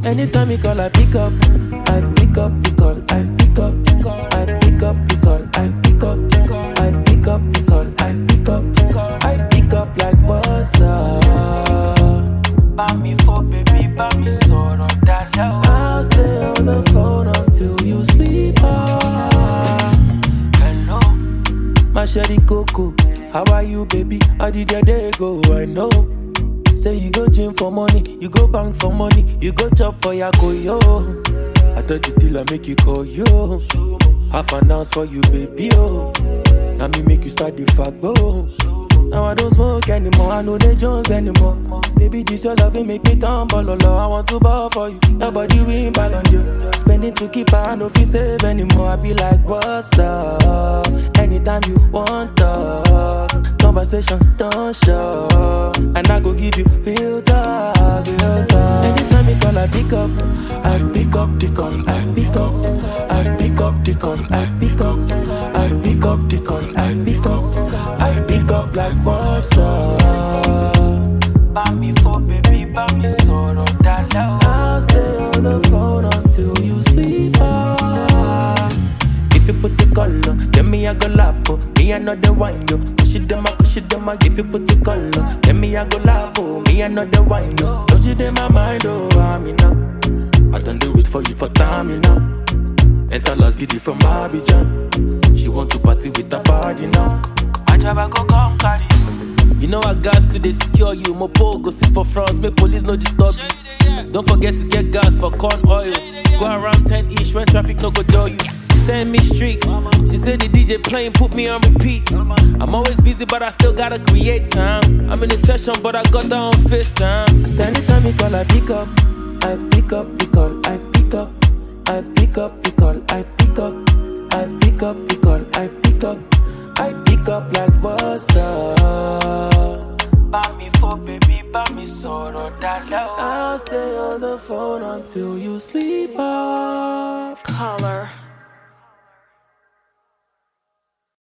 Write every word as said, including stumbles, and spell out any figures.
Anytime you call, I pick up. I pick up, you call, I pick up. I pick up, you call, I pick up. I pick up, you call, I pick up. I pick up like what's up. Buy me for baby, buy me soro dalo. I'll stay on the phone until you sleep off. Hello, My sherry coco, how are you, baby? How did your day go? I know. Say you go gym for money, you go bank for money, you go chop for your koyo. I thought you till I make you call yo. Half an ounce for you, baby, oh. Now me make you start the fagbo. Now I don't smoke anymore, I know they Jones anymore. Baby, this your loving make me tumble, lolo. I want to ball for you, your body win ball on you. Spending to keep I know if you save anymore. I be like, what's up? Anytime you want talk, conversation don't show. And I go give you real talk, real talk. Anytime you call, I pick up. I pick up the call, I pick up. I pick up the call, I pick up. I pick up the call, I pick up. I pick up like what's up. buy me for baby, buy me soro dalo. I'll stay on the phone until you sleep off. If you put your color, then me I go lapo. Me I know the wine yo. Push it them, I push it them. If you put your color, then me I go lapo. Me I know the wine yo. Push it in my mind, oh I'm in now. I done do it for you for time, you know. Enter Las Giddy from Abidjan. She want to party with her body now. My driver go come carry. You know I got to they secure you. Mopo go sit for France, make police no disturb you. Don't forget to get gas for corn oil. Go around ten ish when traffic no go door you. Send me streaks. She said the D J playing, put me on repeat. I'm always busy, but I still gotta create time. I'm in a session, but I got that on FaceTime. So anytime you call, I pick up. I pick up, you call, I pick up. I pick up, you call, I pick up. I pick up, you call, I pick up. I pick up like what's up. Buy me for baby, buy me soro dalo. I'll stay on the phone until you sleep off. Color.